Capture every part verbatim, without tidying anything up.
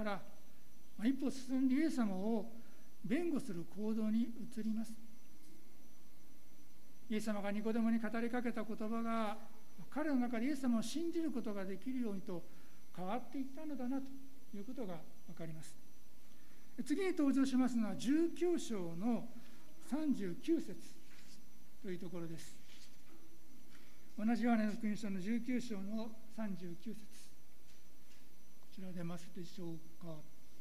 から一歩進んでイエス様を弁護する行動に移ります。イエス様がニコデモに語りかけた言葉が彼の中でイエス様を信じることができるようにと変わっていったのだなということが分かります。次に登場しますのはじゅうきゅう章のさんじゅうきゅう節というところです。同じヨハネの福音書のじゅうきゅう章のさんじゅうきゅう節、こちら出ますでしょうか。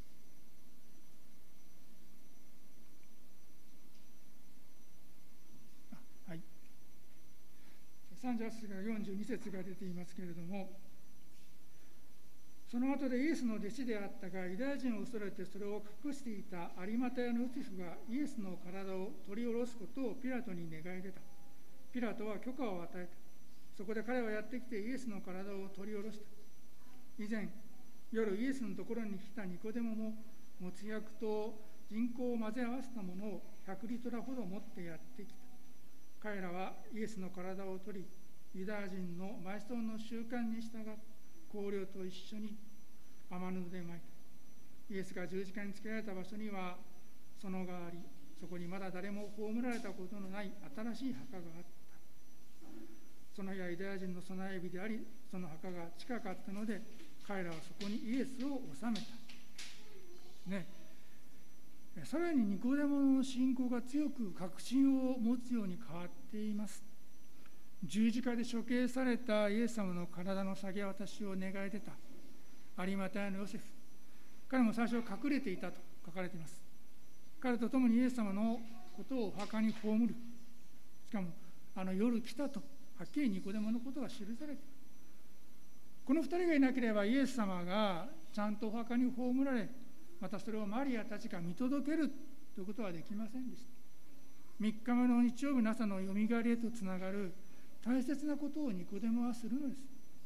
はい、さんじゅうはち節からよんじゅうに節が出ていますけれども、その後でイエスの弟子であったがユダヤ人を恐れてそれを隠していた有馬太屋のヨセフがイエスの体を取り下ろすことをピラトに願い出た。ピラトは許可を与えた。そこで彼はやってきてイエスの体を取り下ろした。以前夜イエスのところに来たニコデモももつ薬と人香を混ぜ合わせたものをひゃくリトラほど持ってやってきた。彼らはイエスの体を取りユダヤ人の埋葬の習慣に従って香料と一緒に雨布で巻いた。イエスが十字架につけられた場所には園があり、そこにまだ誰も葬られたことのない新しい墓があった。その日はユダヤ人の備え日であり、その墓が近かったので彼らはそこにイエスを納めた、ね、さらにニコデモの信仰が強く確信を持つように変わっています。十字架で処刑されたイエス様の体の下げ渡しを願い出た有馬太屋のヨセフ、彼も最初隠れていたと書かれています。彼と共にイエス様のことをお墓に葬る、しかもあの夜来たとはっきりニコデモのことが記されている。この二人がいなければイエス様がちゃんとお墓に葬られ、またそれをマリアたちが見届けるということはできませんでした。みっかめの日曜日の朝のよみがえりへとつながる大切なことをニコデモはするのです。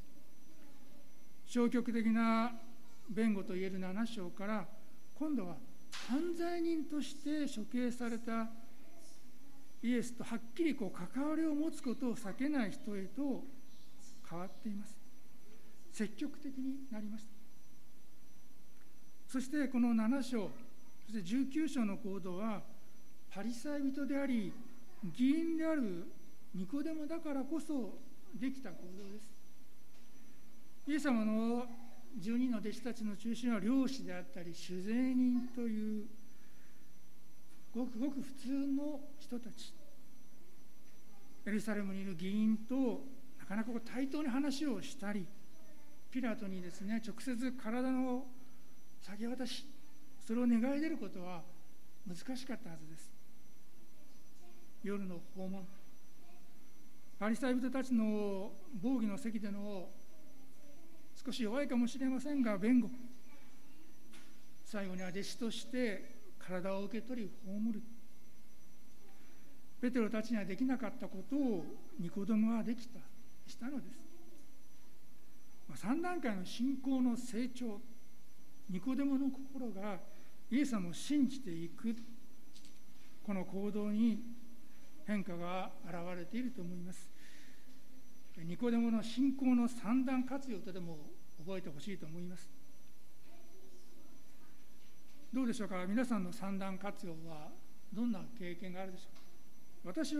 消極的な弁護といえるなな章から今度は犯罪人として処刑されたイエスとはっきりこう関わりを持つことを避けない人へと変わっています。積極的になりました。そしてこのなな章、そしてじゅうきゅう章の行動はパリサイ人であり議員であるニコデモだからこそできた行動です。イエス様のじゅうにんの弟子たちの中心は漁師であったり酒税人というごくごく普通の人たち。エルサレムにいる議員となかなかこう対等に話をしたり、ピラトにですね直接体の下げ渡し、それを願い出ることは難しかったはずです。夜の訪問、パリサイ人たちの防議の席での少し弱いかもしれませんが弁護、最後には弟子として体を受け取り葬る。ペテロたちにはできなかったことをニコデモはできたしたのです。さん段階の信仰の成長、ニコデモの心がイエス様を信じていく、この行動に変化が現れていると思います。ニコデモの信仰の三段活用とでも覚えてほしいと思います。どうでしょうか。皆さんの三段活用はどんな経験があるでしょうか。私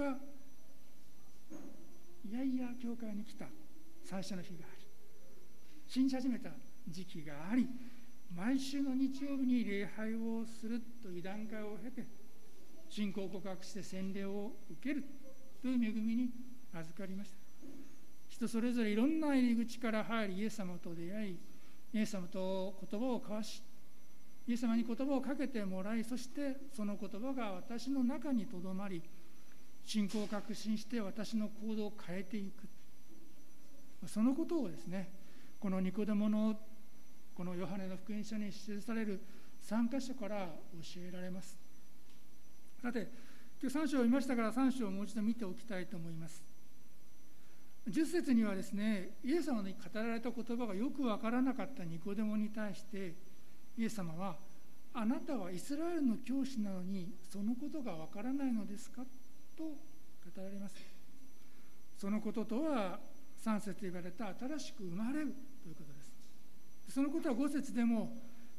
はいやいや教会に来た最初の日があり、信じ始めた時期があり、毎週の日曜日に礼拝をするという段階を経て信仰を告白して洗礼を受けるという恵みに預かりました。人それぞれいろんな入り口から入りイエス様と出会い、イエス様と言葉を交わし、イエス様に言葉をかけてもらい、そしてその言葉が私の中にとどまり、信仰を確信して私の行動を変えていく。そのことをですね、このニコデモのこのヨハネの福音書に記されるさん箇所から教えられます。さて、今日さん章を見ましたからさん章をもう一度見ておきたいと思います。じゅっ節にはですね、イエス様に語られた言葉がよくわからなかったニコデモに対してイエス様は、あなたはイスラエルの教師なのにそのことがわからないのですかと語られます。そのこととはさん節で言われた新しく生まれるということです。そのことはご節でも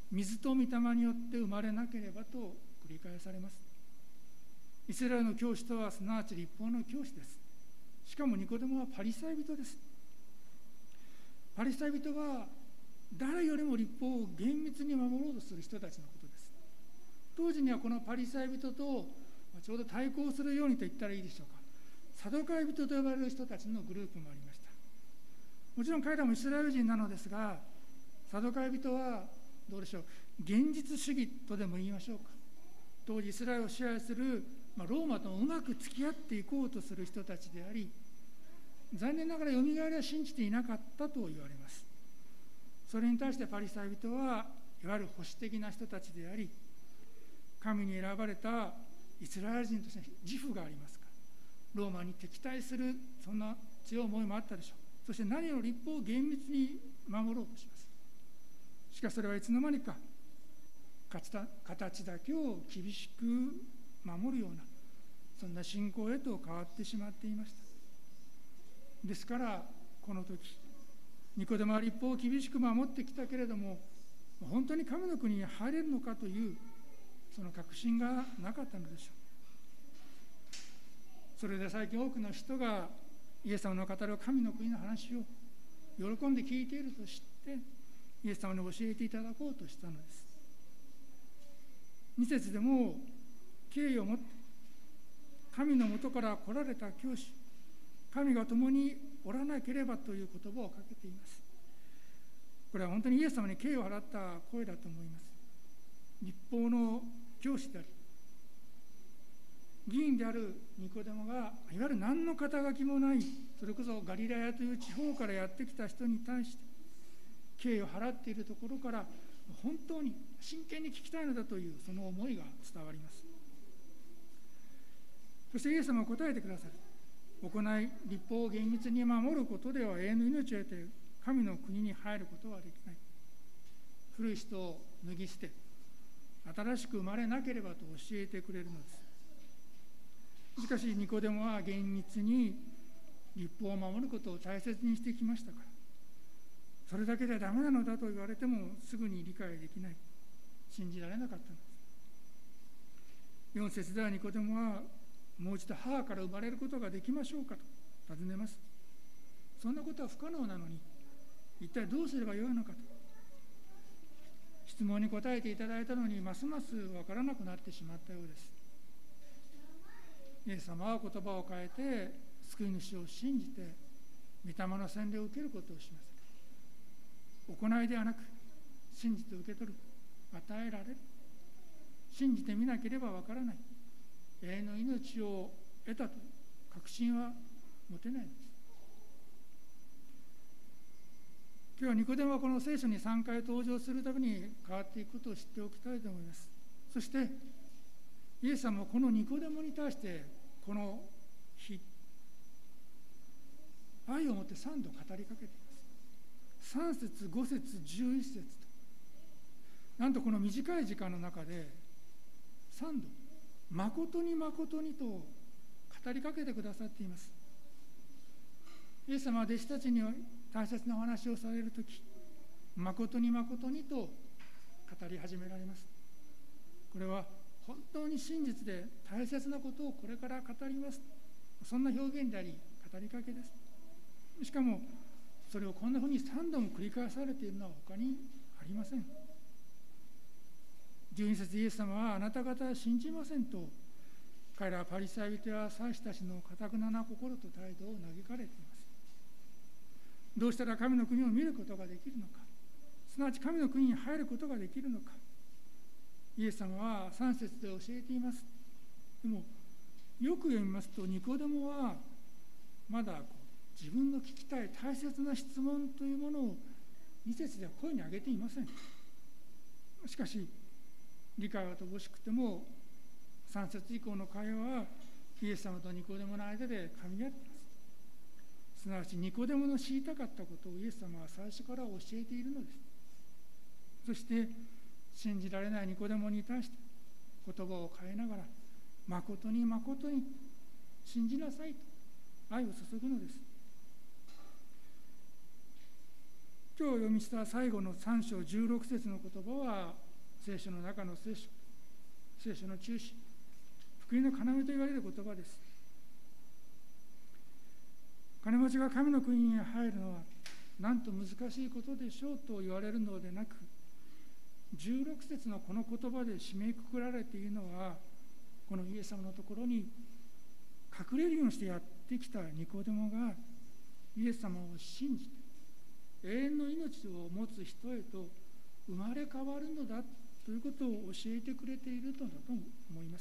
水と御霊によって生まれなければと繰り返されます。イスラエルの教師とはすなわち律法の教師です。しかもニコデモはパリサイ人です。パリサイ人は誰よりも律法を厳密に守ろうとする人たちのことです。当時にはこのパリサイ人とちょうど対抗するようにと言ったらいいでしょうか、サドカイ人と呼ばれる人たちのグループもありました。もちろん彼らもイスラエル人なのですが、サドカイ人はどうでしょう、現実主義とでも言いましょうか、当時イスラエルを支配する、まあ、ローマとうまく付き合っていこうとする人たちであり、残念ながらよみがえりは信じていなかったと言われます。それに対してパリサイ人はいわゆる保守的な人たちであり、神に選ばれたイスラエル人として自負がありますから、ローマに敵対するそんな強い思いもあったでしょう。そして何より律法を厳密に守ろうとします。しかしそれはいつの間にか形だけを厳しく守るような、そんな信仰へと変わってしまっていました。ですからこの時ニコデモは律法を厳しく守ってきたけれども、本当に神の国に入れるのかというその確信がなかったのでしょう。それで最近多くの人がイエス様の語る神の国の話を喜んで聞いていると知ってイエス様に教えていただこうとしたのです。に節でも敬意を持って神のもとから来られた教師、神が共におらなければという言葉をかけています。これは本当にイエス様に敬意を払った声だと思います。律法の教師であり議員であるニコデモがいわゆる何の肩書きもない、それこそガリラヤという地方からやってきた人に対して敬意を払っているところから、本当に真剣に聞きたいのだというその思いが伝わります。そしてイエス様は答えてくださる。行い律法を厳密に守ることでは永遠の命を得て神の国に入ることはできない。古い人を脱ぎ捨て新しく生まれなければと教えてくれるのです。しかしニコデモは厳密に律法を守ることを大切にしてきましたから、それだけではダメなのだと言われてもすぐに理解できない、信じられなかったのです。よん節ではニコデモはもう一度母から生まれることができましょうかと尋ねます。そんなことは不可能なのに一体どうすればよいのかと質問に答えていただいたのに、ますます分からなくなってしまったようです。イエス様は言葉を変えて救い主を信じて御霊の洗礼を受けることをします。行いではなく信じて受け取る、与えられる、信じてみなければ分からない、永遠の命を得たという確信は持てないのです。今日はニコデモはこの聖書にさんかい登場するたびに変わっていくことを知っておきたいと思います。そしてイエス様はこのニコデモに対してこの日愛を持ってさんど語りかけています。さん節ご節じゅういち節と、なんとこの短い時間の中でさんど誠に誠にと語りかけてくださっています。イエス様は弟子たちに大切なお話をされるとき、誠に誠にと語り始められます。これは本当に真実で大切なことをこれから語ります、そんな表現であり語りかけです。しかもそれをこんなふうにさんども繰り返されているのは他にありません。じゅうに節、イエス様はあなた方は信じませんと、彼らはパリサイ人や祭司たちの堅くなな心と態度を嘆かれています。どうしたら神の国を見ることができるのか、すなわち神の国に入ることができるのか、イエス様はさん節で教えています。でもよく読みますと、ニコデモはまだこう自分の聞きたい大切な質問というものをに節では声に上げていません。しかし理解は乏しくてもさん節以降の会話はイエス様とニコデモの間で噛み合っています。すなわちニコデモの知りたかったことをイエス様は最初から教えているのです。そして信じられないニコデモに対して言葉を変えながら、誠に誠に信じなさいと愛を注ぐのです。 今日読みした最後のさん章じゅうろく節の言葉は、聖書の中の聖書、聖書の中心、福音の要と言われる言葉です。金持ちが神の国に入るのはなんと難しいことでしょうと言われるのでなく、じゅうろく節のこの言葉で締めくくられているのは、このイエス様のところに隠れるようにしてやってきたニコデモがイエス様を信じて永遠の命を持つ人へと生まれ変わるのだということを教えてくれているのだと思います。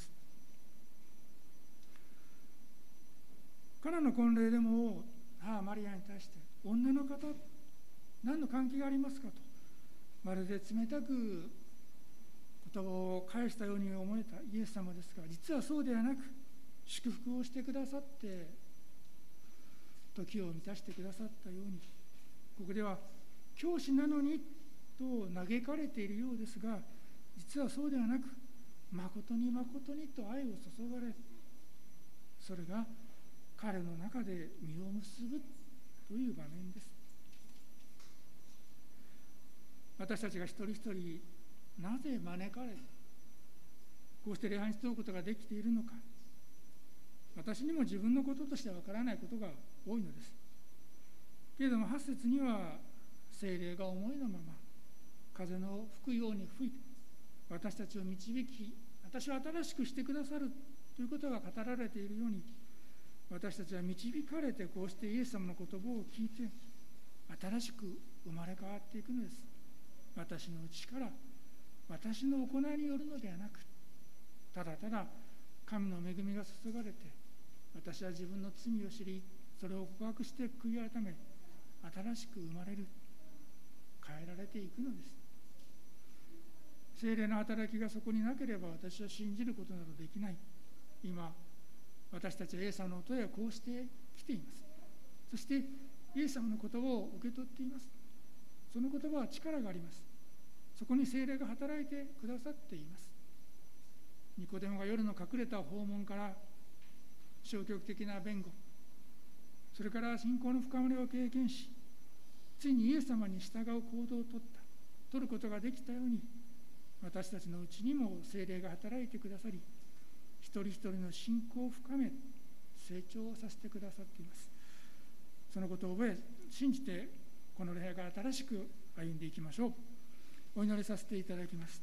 カナの婚礼でも母マリアに対して、女の方、何の関係がありますかと、まるで冷たく言葉を返したように思えたイエス様ですが、実はそうではなく、祝福をしてくださって時を満たしてくださったように、ここでは教師なのにと嘆かれているようですが、実はそうではなく、誠に誠にと愛を注がれ、それが彼の中で実を結ぶという場面です。私たちが一人一人、なぜ招かれ、こうして礼拝に集うことができているのか、私にも自分のこととしてはわからないことが多いのです。けれどもはち節には、聖霊が思いのまま風の吹くように吹いて私たちを導き、私を新しくしてくださるということが語られているように、私たちは導かれて、こうしてイエス様の言葉を聞いて新しく生まれ変わっていくのです。私の内から、私の行いによるのではなく、ただただ神の恵みが注がれて、私は自分の罪を知り、それを告白して悔い改め、新しく生まれる、変えられていくのです。聖霊の働きがそこになければ、私は信じることなどできない。今私たちはイエス様の音へこうして来ています。そしてイエス様の言葉を受け取っています。その言葉は力があります。そこに聖霊が働いてくださっています。ニコデモが夜の隠れた訪問から消極的な弁護、それから信仰の深まりを経験し、ついにイエス様に従う行動をとった取ることができたように、私たちのうちにも聖霊が働いてくださり、一人一人の信仰を深め成長させてくださっています。そのことを覚え、信じてこの礼拝から新しく歩んでいきましょう。お祈りさせていただきます。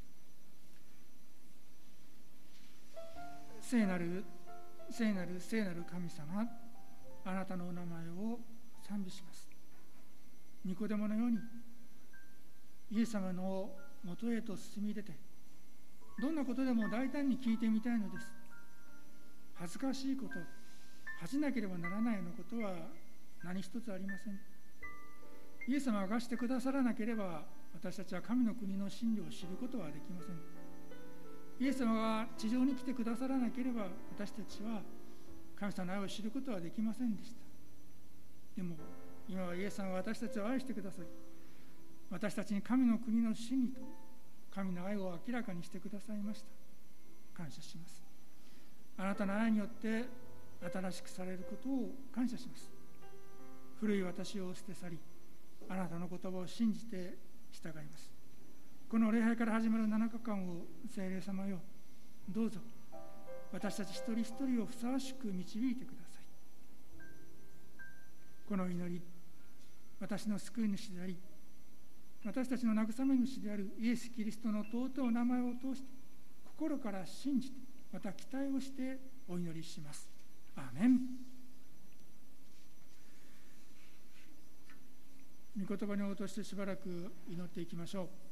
聖なる聖なる聖なる神様、あなたのお名前を賛美します。ニコデモのようにイエス様のもとへと進み出て、どんなことでも大胆に聞いてみたいのです。恥ずかしいこと、恥じなければならないようなことは何一つありません。イエス様が明かしてくださらなければ、私たちは神の国の真理を知ることはできません。イエス様が地上に来てくださらなければ、私たちは神様の愛を知ることはできませんでした。でも今はイエス様は私たちを愛してください、私たちに神の国の真理と神の愛を明らかにしてくださいました。感謝します。あなたの愛によって新しくされることを感謝します。古い私を捨て去り、あなたの言葉を信じて従います。この礼拝から始まるななかかんを聖霊様よ、どうぞ私たち一人一人をふさわしく導いてください。この祈り、私の救い主であり、私たちの慰め主であるイエス・キリストの尊い名前を通して心から信じて、また期待をしてお祈りします。アーメン。御言葉に応答してしばらく祈っていきましょう。